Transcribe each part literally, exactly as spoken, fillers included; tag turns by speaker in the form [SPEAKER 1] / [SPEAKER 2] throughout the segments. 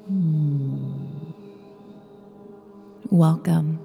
[SPEAKER 1] Hmm. Welcome.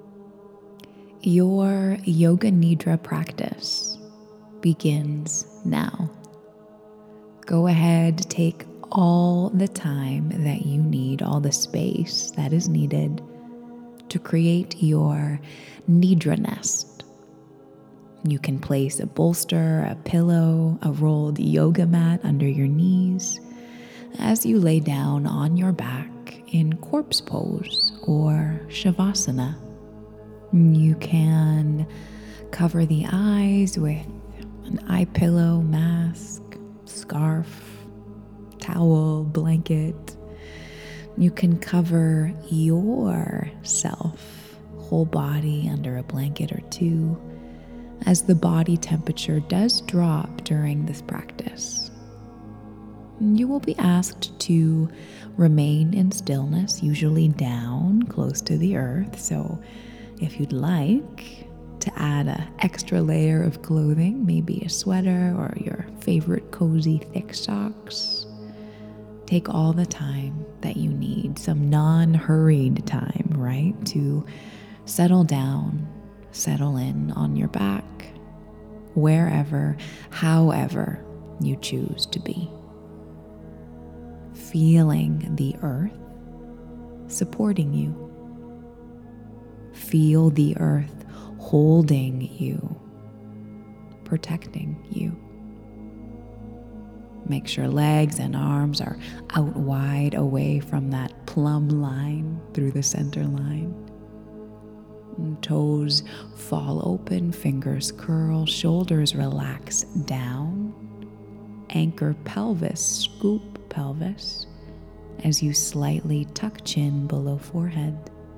[SPEAKER 1] Your Yoga Nidra practice begins now. Go ahead, take all the time that you need, all the space that is needed to create your Nidra nest. You can place a bolster, a pillow, a rolled yoga mat under your knees as you lay down on your back in corpse pose or Shavasana. You can cover the eyes with an eye pillow, mask, scarf, towel, blanket. You can cover yourself, whole body, under a blanket or two, as the body temperature does drop during this practice. You will be asked to remain in stillness, usually down close to the earth. So if you'd like to add an extra layer of clothing, maybe a sweater or your favorite cozy thick socks, take all the time that you need, some non-hurried time, right? To settle down, settle in on your back, wherever, however you choose to be. Feeling the earth supporting you. Feel the earth holding you, protecting you. Make sure legs and arms are out wide away from that plumb line through the center line. And toes fall open, fingers curl, shoulders relax down. Anchor pelvis, scoop pelvis as you slightly tuck chin below forehead.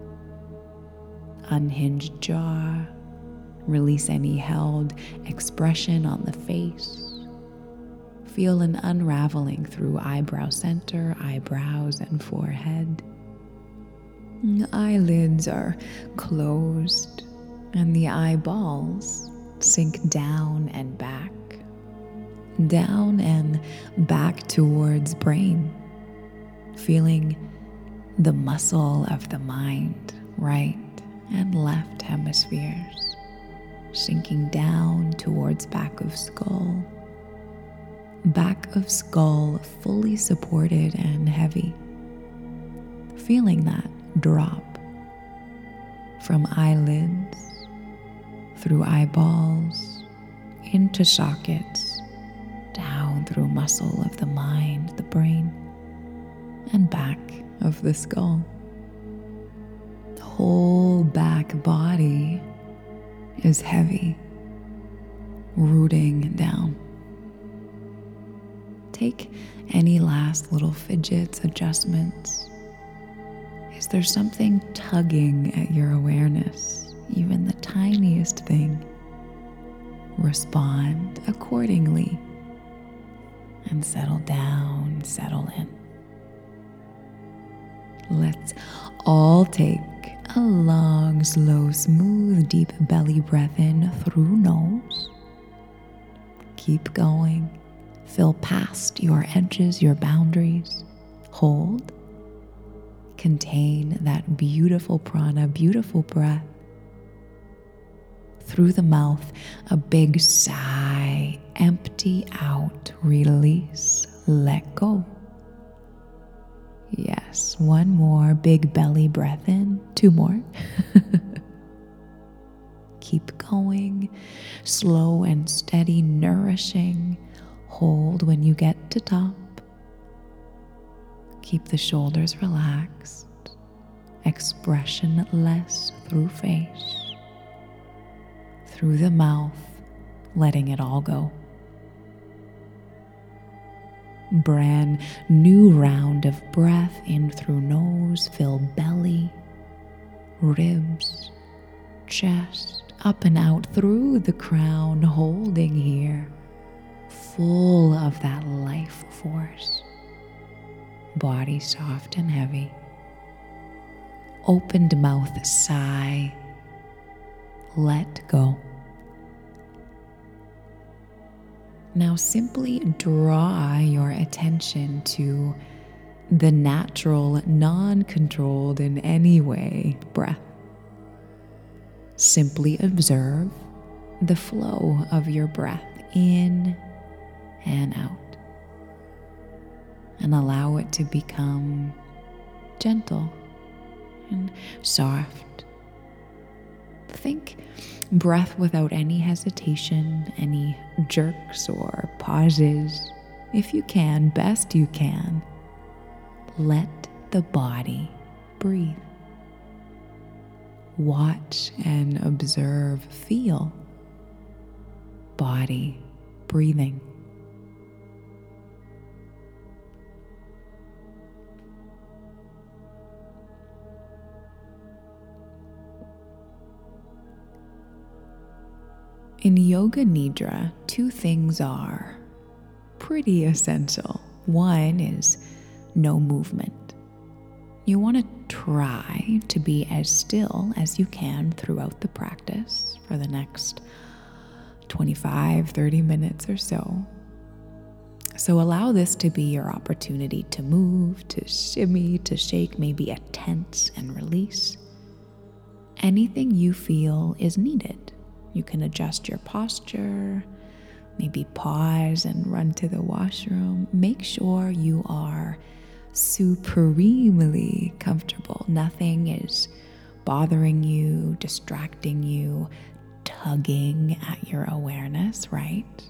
[SPEAKER 1] Unhinge jaw, release any held expression on the face. Feel an unraveling through eyebrow center, eyebrows, and forehead. The eyelids are closed and the eyeballs sink down and back. Down and back towards brain, feeling the muscle of the mind, right and left hemispheres, sinking down towards back of skull. Back of skull fully supported and heavy. Feeling that drop from eyelids, through eyeballs, into sockets, down through muscle of the mind, the brain, and back of the skull. The whole back body is heavy, rooting down. Take any last little fidgets, adjustments. Is there something tugging at your awareness, even the tiniest thing? Respond accordingly. And settle down, settle in. Let's all take a long, slow, smooth, deep belly breath in through nose. Keep going. Fill past your edges, your boundaries. Hold. Contain that beautiful prana, beautiful breath. Through the mouth, a big sigh. Empty out, release, let go. Yes, one more big belly breath in, two more. Keep going, slow and steady, nourishing. Hold when you get to top. Keep the shoulders relaxed, expressionless through face. Through the mouth, letting it all go. Brand new round of breath in through nose, fill belly, ribs, chest, up and out through the crown, holding here, full of that life force. Body soft and heavy. Opened mouth, sigh, let go. Now simply draw your attention to the natural, non-controlled in any way breath. Simply observe the flow of your breath in and out, and allow it to become gentle and soft. Think breath without any hesitation, any jerks or pauses. If you can, best you can, let the body breathe. Watch and observe, feel body breathing. In Yoga Nidra, two things are pretty essential. One is no movement. You want to try to be as still as you can throughout the practice for the next twenty-five, thirty minutes or so. So allow this to be your opportunity to move, to shimmy, to shake, maybe a tense and release. Anything you feel is needed. You can adjust your posture, maybe pause and run to the washroom. Make sure you are supremely comfortable. Nothing is bothering you, distracting you, tugging at your awareness, right?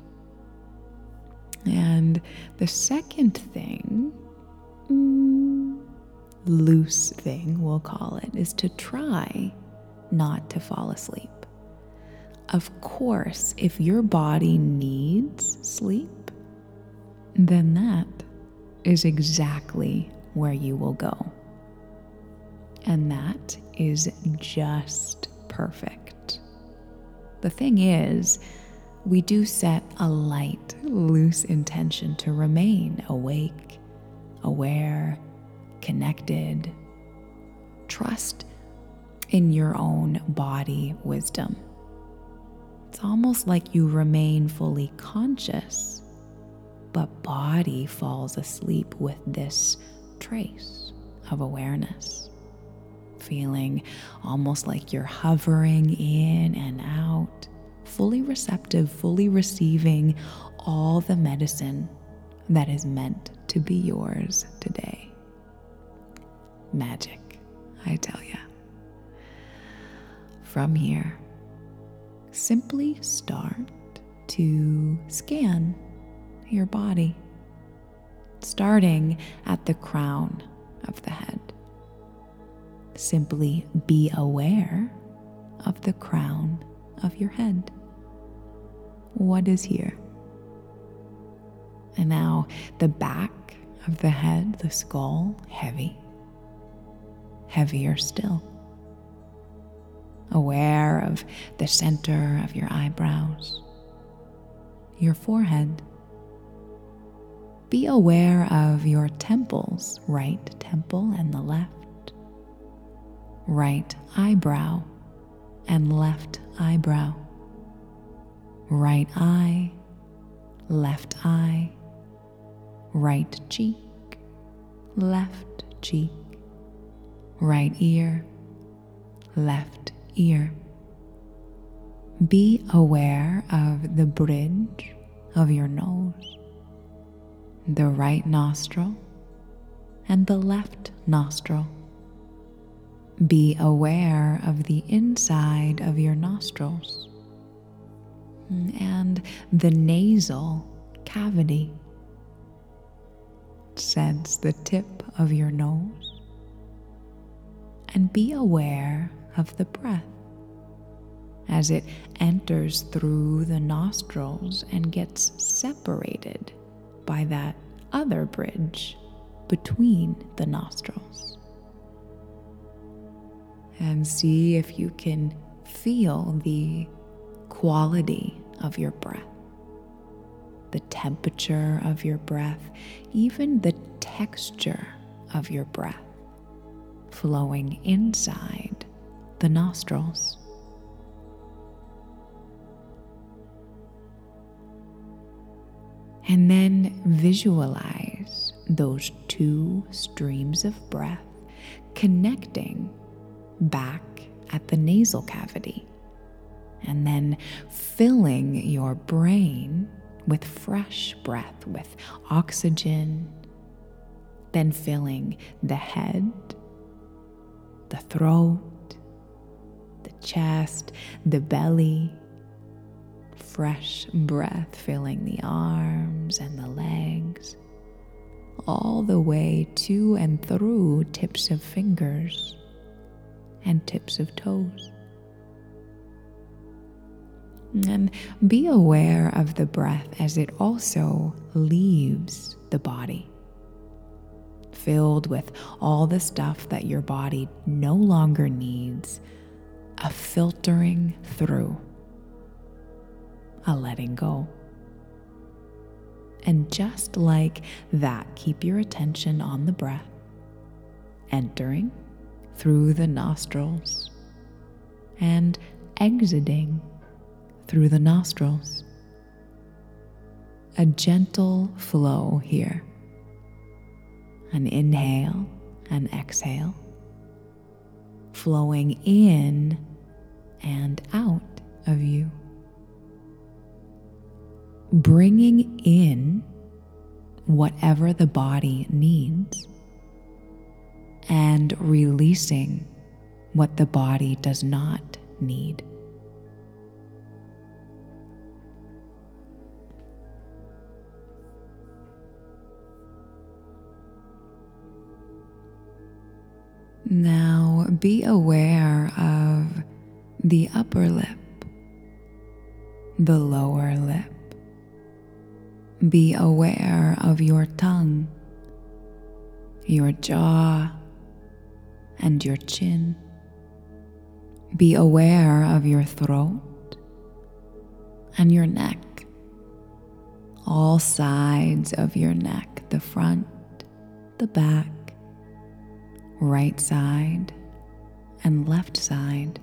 [SPEAKER 1] And the second thing, mm, loose thing we'll call it, is to try not to fall asleep. Of course, if your body needs sleep, then that is exactly where you will go. And that is just perfect. The thing is, we do set a light, loose intention to remain awake, aware, connected. Trust in your own body wisdom. It's almost like you remain fully conscious, but body falls asleep with this trace of awareness, feeling almost like you're hovering in and out, fully receptive, fully receiving all the medicine that is meant to be yours today. Magic, I tell ya. From here, simply start to scan your body, starting at the crown of the head. Simply be aware of the crown of your head. What is here? And now the back of the head, the skull, heavy, heavier still. Aware of the center of your eyebrows, your forehead. Be aware of your temples, right temple and the left, right eyebrow and left eyebrow, right eye, left eye, right cheek, left cheek, right ear, left ear. Be aware of the bridge of your nose, the right nostril and the left nostril. Be aware of the inside of your nostrils and the nasal cavity. Sense the tip of your nose and be aware of the breath as it enters through the nostrils and gets separated by that other bridge between the nostrils. And see if you can feel the quality of your breath, the temperature of your breath, even the texture of your breath flowing inside the nostrils. And then visualize those two streams of breath connecting back at the nasal cavity, and then filling your brain with fresh breath, with oxygen, then filling the head, the throat, the chest, the belly, fresh breath filling the arms and the legs, all the way to and through tips of fingers and tips of toes. And be aware of the breath as it also leaves the body, filled with all the stuff that your body no longer needs, a filtering through, a letting go. And just like that, keep your attention on the breath, entering through the nostrils and exiting through the nostrils. A gentle flow here. An inhale and exhale, flowing in and out of you. Bringing in whatever the body needs and releasing what the body does not need. Now be aware of the upper lip, the lower lip. Be aware of your tongue, your jaw, and your chin. Be aware of your throat and your neck, all sides of your neck, the front, the back, right side and left side.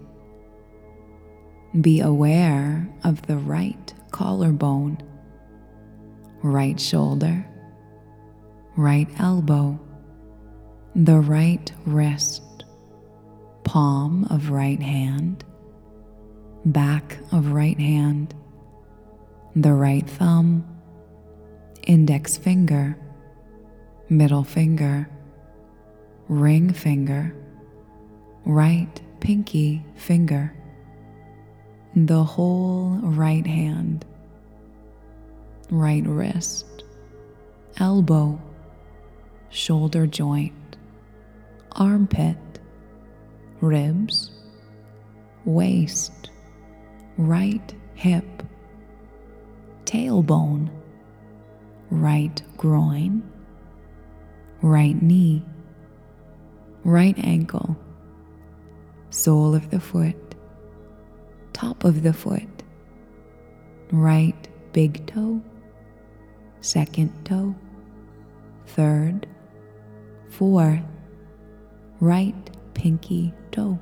[SPEAKER 1] Be aware of the right collarbone, right shoulder, right elbow, the right wrist, palm of right hand, back of right hand, the right thumb, index finger, middle finger, ring finger, right pinky finger, the whole right hand, right wrist, elbow, shoulder joint, armpit, ribs, waist, right hip, tailbone, right groin, right knee, right ankle, sole of the foot, top of the foot, right big toe, second toe, third, fourth, right pinky toe.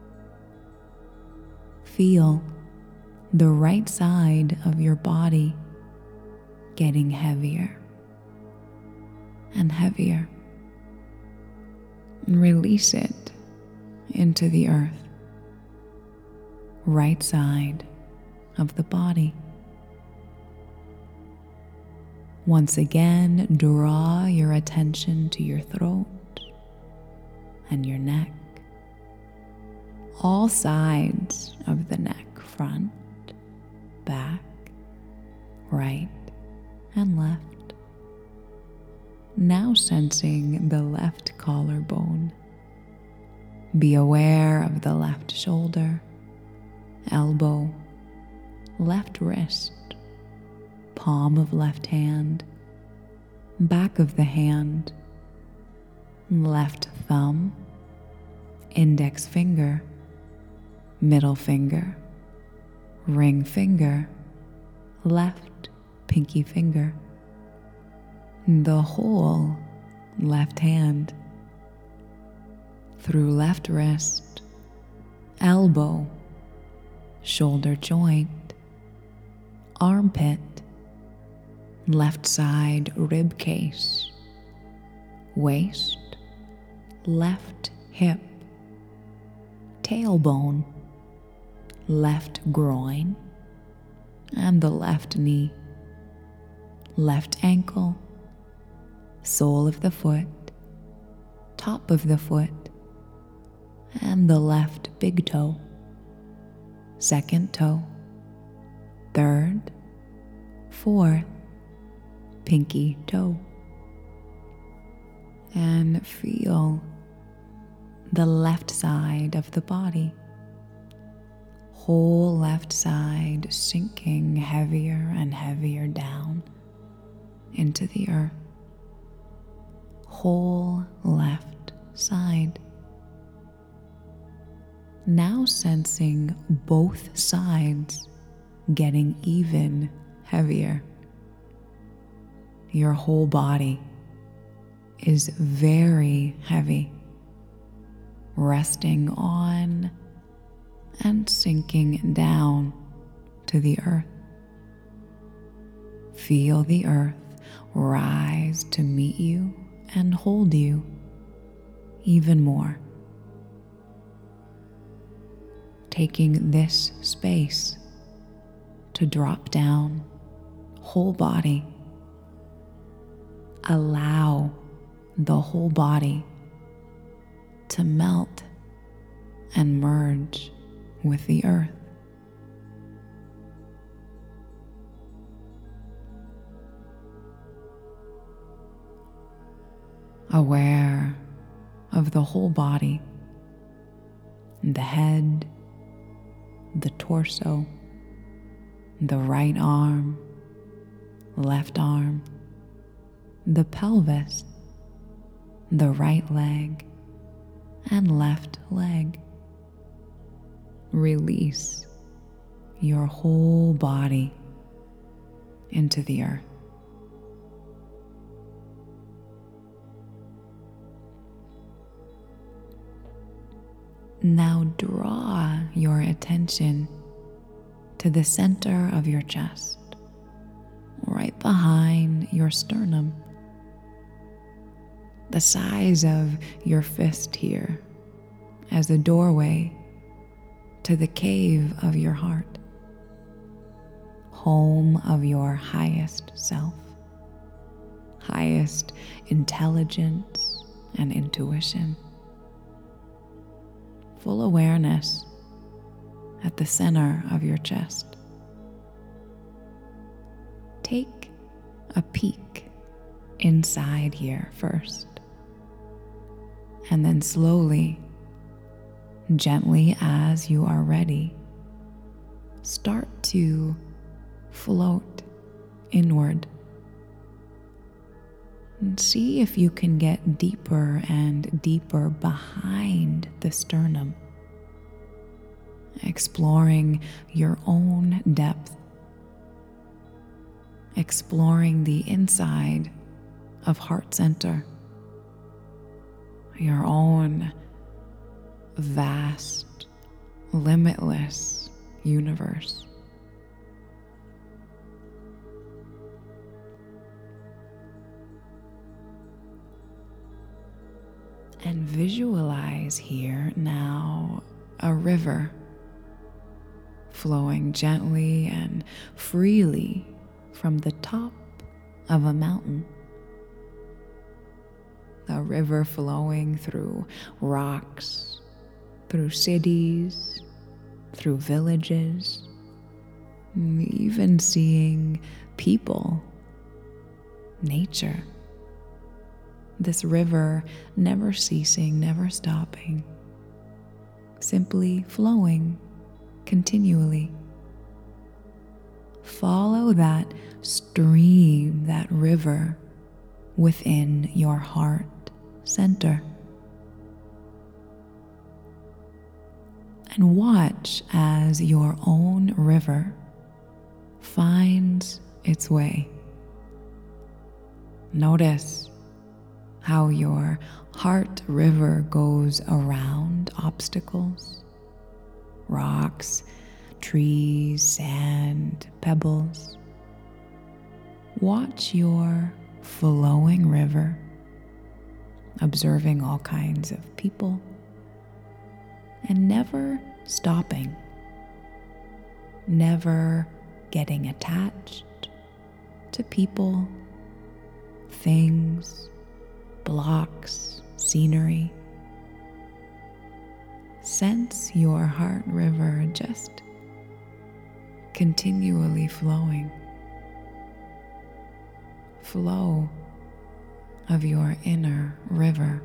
[SPEAKER 1] Feel the right side of your body getting heavier and heavier. And release it into the earth. Right side of the body. Once again, draw your attention to your throat and your neck. All sides of the neck, front, back, right, and left. Now sensing the left collarbone. Be aware of the left shoulder, elbow, left wrist, palm of left hand, back of the hand, left thumb, index finger, middle finger, ring finger, left pinky finger, the whole left hand, through left wrist, elbow, shoulder joint, armpit, left side rib case, waist, left hip, tailbone, left groin, and the left knee, left ankle, sole of the foot, top of the foot, and the left big toe, second toe, third, fourth, pinky toe. And feel the left side of the body, whole left side sinking heavier and heavier down into the earth. Whole left side. Now sensing both sides getting even heavier. Your whole body is very heavy, resting on and sinking down to the earth. Feel the earth rise to meet you and hold you even more. Taking this space to drop down, whole body. Allow the whole body to melt and merge with the earth. Aware of the whole body, the head, the torso, the right arm, left arm, the pelvis, the right leg, and left leg. Release your whole body into the earth. Now draw your attention to the center of your chest, right behind your sternum, the size of your fist here as a doorway to the cave of your heart, home of your highest self, highest intelligence and intuition. Full awareness at the center of your chest. Take a peek inside here first, and then slowly, gently as you are ready, start to float inward. And see if you can get deeper and deeper behind the sternum, exploring your own depth, exploring the inside of heart center, your own vast, limitless universe. And visualize here now a river flowing gently and freely from the top of a mountain. A river flowing through rocks, through cities, through villages, even seeing people, nature. This river never ceasing, never stopping, simply flowing continually. Follow that stream, that river within your heart center. And watch as your own river finds its way. Notice how your heart river goes around obstacles, rocks, trees, sand, pebbles. Watch your flowing river observing all kinds of people, and never stopping, never getting attached to people, things, blocks, scenery. Sense your heart river just continually flowing. Flow of your inner river.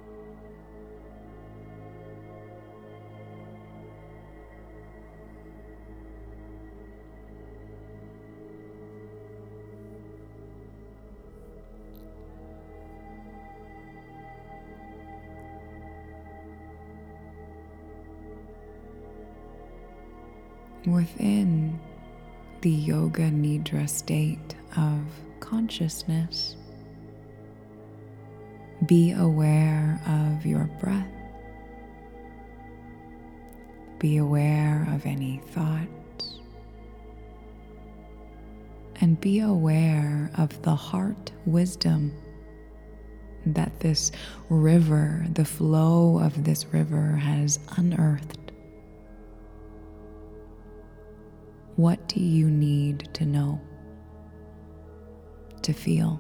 [SPEAKER 1] Within the Yoga Nidra state of consciousness, be aware of your breath. Be aware of any thoughts. And be aware of the heart wisdom that this river, the flow of this river, has unearthed. What do you need to know, to feel?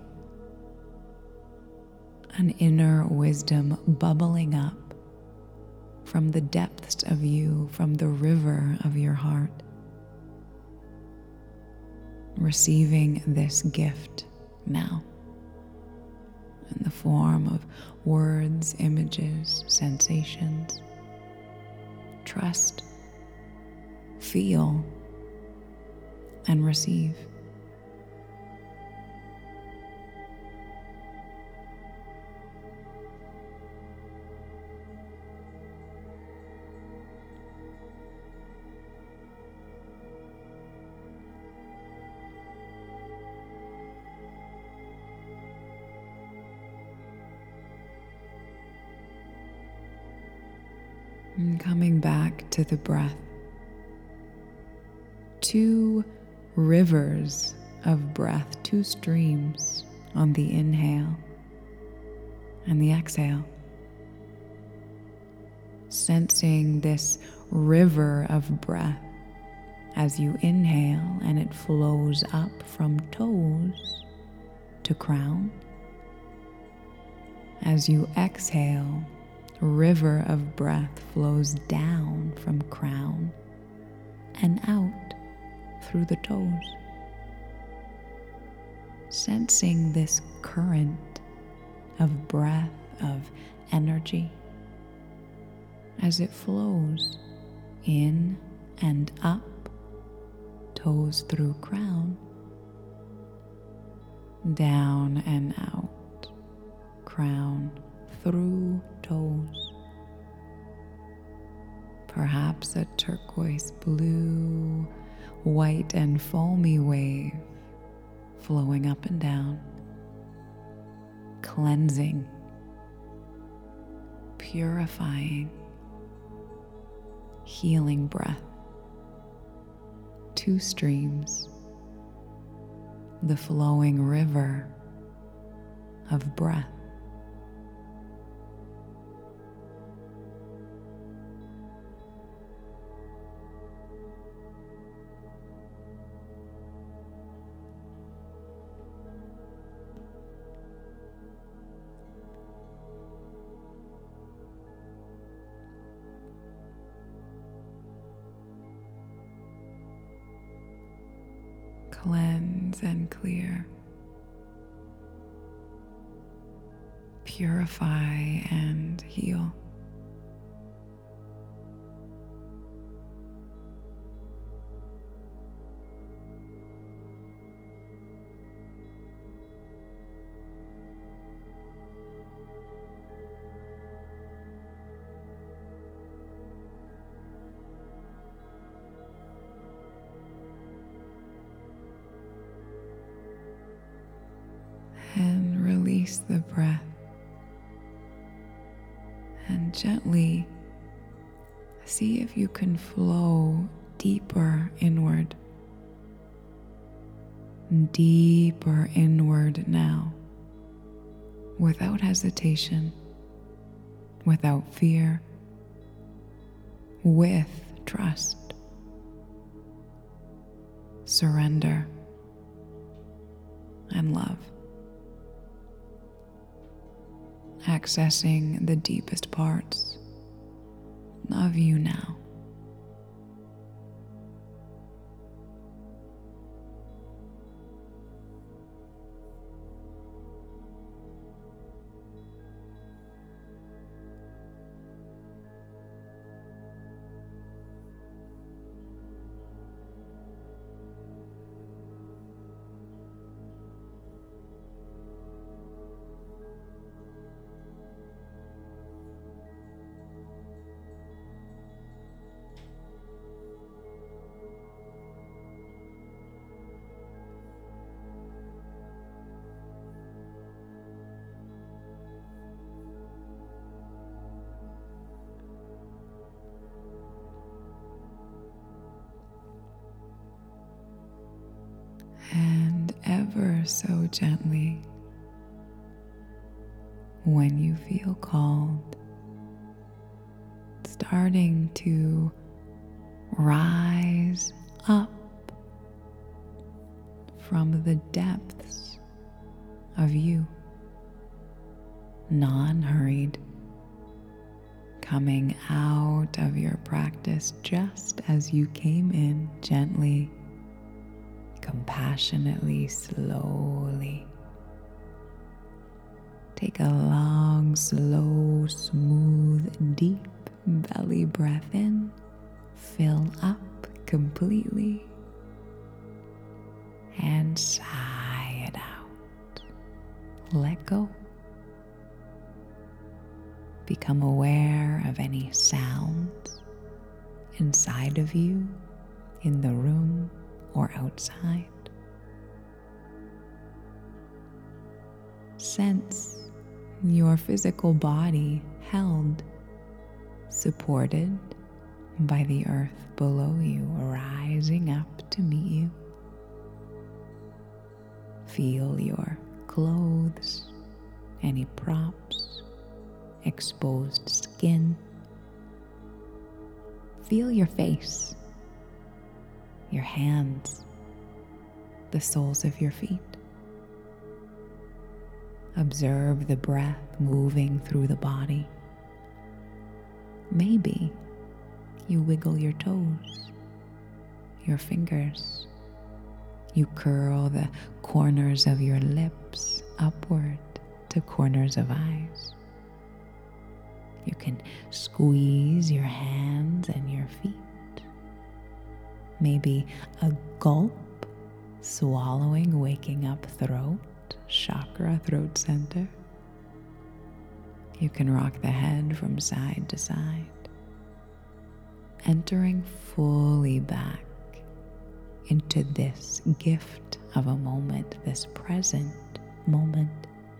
[SPEAKER 1] An inner wisdom bubbling up from the depths of you, from the river of your heart. Receiving this gift now in the form of words, images, sensations. Trust, feel, and receive. And coming back to the breath, two rivers of breath, two streams on the inhale and the exhale. Sensing this river of breath as you inhale and it flows up from toes to crown. As you exhale, river of breath flows down from crown and out through the toes. Sensing this current of breath, of energy, as it flows in and up, toes through crown, down and out, crown through toes. Perhaps a turquoise blue, white and foamy wave flowing up and down, cleansing, purifying, healing breath. Two streams, the flowing river of breath. Cleanse and clear, purify and heal. And release the breath, and gently see if you can flow deeper inward, deeper inward now, without hesitation, without fear, with trust. Surrender and love. Accessing the deepest parts of you now. And ever so gently, when you feel called, starting to rise up from the depths of you, non-hurried, coming out of your practice just as you came in, gently, compassionately, slowly. Take a long, slow, smooth, deep belly breath in. Fill up completely. And sigh it out. Let go. Become aware of any sounds inside of you, in the room, or outside. Sense your physical body held, supported by the earth below you, rising up to meet you. Feel your clothes, any props, exposed skin. Feel your face, your hands, the soles of your feet. Observe the breath moving through the body. Maybe you wiggle your toes, your fingers. You curl the corners of your lips upward to corners of eyes. You can squeeze your hands and your feet. Maybe a gulp, swallowing, waking up throat, chakra, throat center. You can rock the head from side to side, entering fully back into this gift of a moment, this present moment.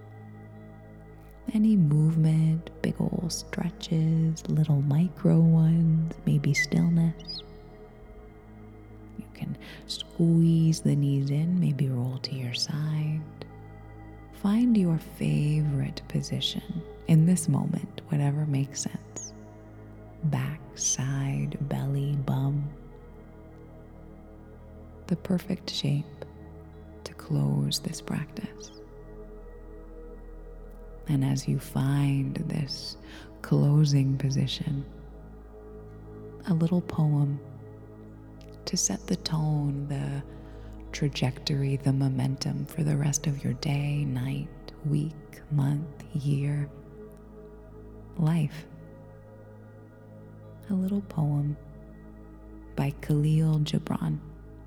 [SPEAKER 1] Any movement, big old stretches, little micro ones, maybe stillness. You can squeeze the knees in, maybe roll to your side. Find your favorite position in this moment, whatever makes sense. Back, side, belly, bum. The perfect shape to close this practice. And as you find this closing position, a little poem to set the tone, the trajectory, the momentum for the rest of your day, night, week, month, year, life. A little poem by Khalil Gibran.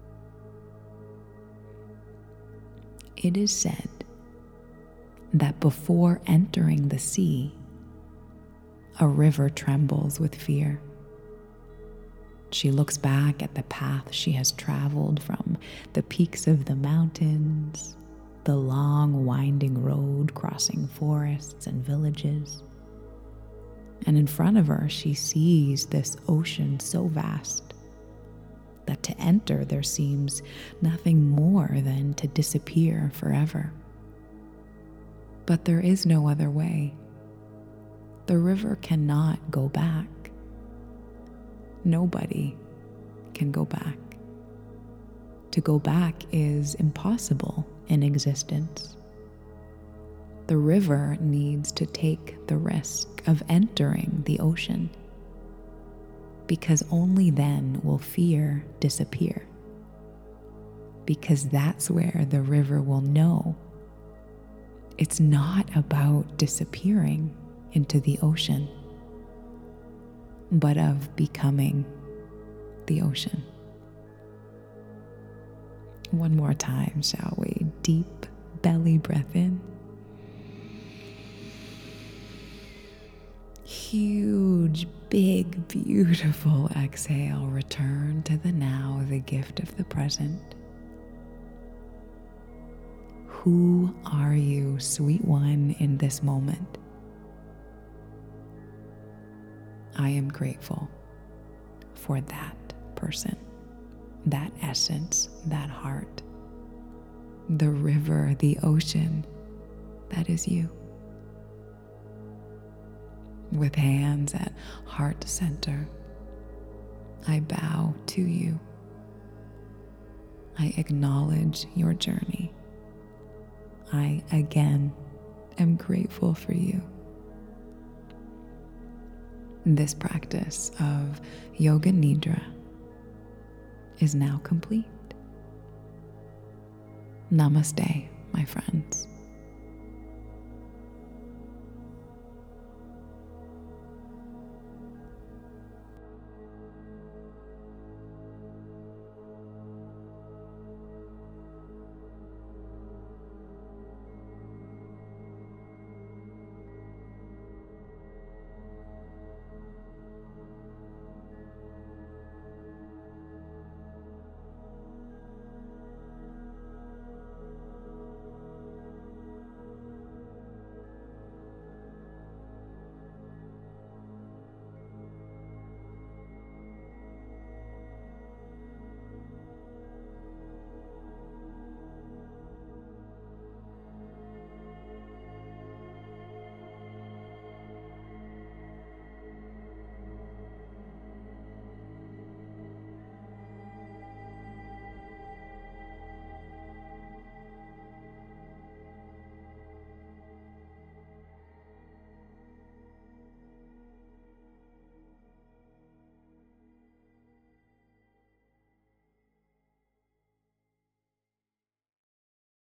[SPEAKER 1] It is said that before entering the sea, a river trembles with fear. She looks back at the path she has traveled from the peaks of the mountains, the long winding road crossing forests and villages. And in front of her, she sees this ocean so vast that to enter there seems nothing more than to disappear forever. But there is no other way. The river cannot go back. Nobody can go back. To go back is impossible in existence. The river needs to take the risk of entering the ocean, because only then will fear disappear. Because that's where the river will know it's not about disappearing into the ocean, but of becoming the ocean. One more time, shall we? Deep belly breath in. Huge, big, beautiful exhale. Return to the now, the gift of the present. Who are you, sweet one, in this moment? I am grateful for that person, that essence, that heart, the river, the ocean, that is you. With hands at heart center, I bow to you. I acknowledge your journey. I again am grateful for you. This practice of Yoga Nidra is now complete. Namaste, my friends.